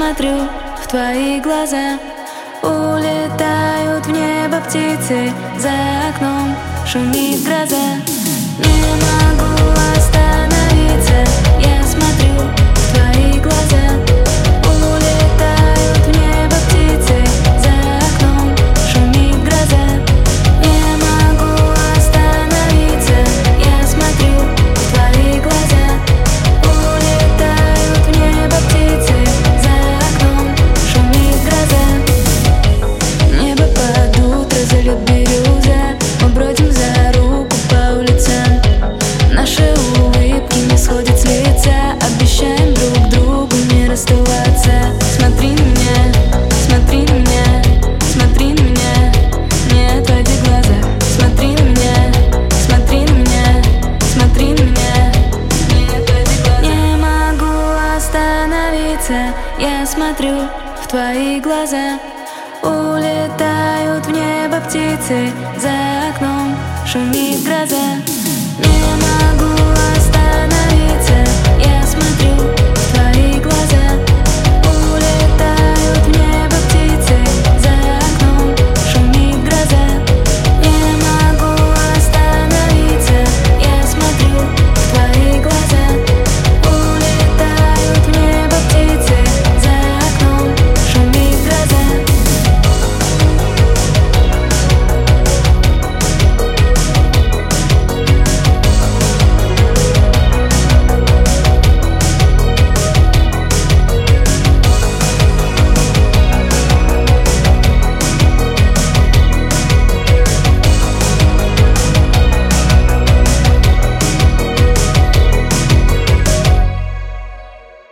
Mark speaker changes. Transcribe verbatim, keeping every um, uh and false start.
Speaker 1: смотрю в твои глаза. Улетают в небо птицы, за окном шумит гроза. Не могу остановиться, я смотрю в твои глаза. Улетают в небо птицы, за окном шумит гроза. Не могу остановиться, я смотрю в твои глаза. Улетают в небо птицы, за окном шумит гроза. Небо под утро зальет бирюза. Мы бродим за руку по улицам. Наши улыбки не сходят с лица. Обещаем друг другу не расставаться. Смотри на меня, смотри на меня, смотри на меня, не отводи глаза. Смотри на меня, смотри на меня, смотри на меня, не отводи глаза. Не могу остановиться, я смотрю в твои глаза. Улетают в небо птицы, за окном шумит гроза.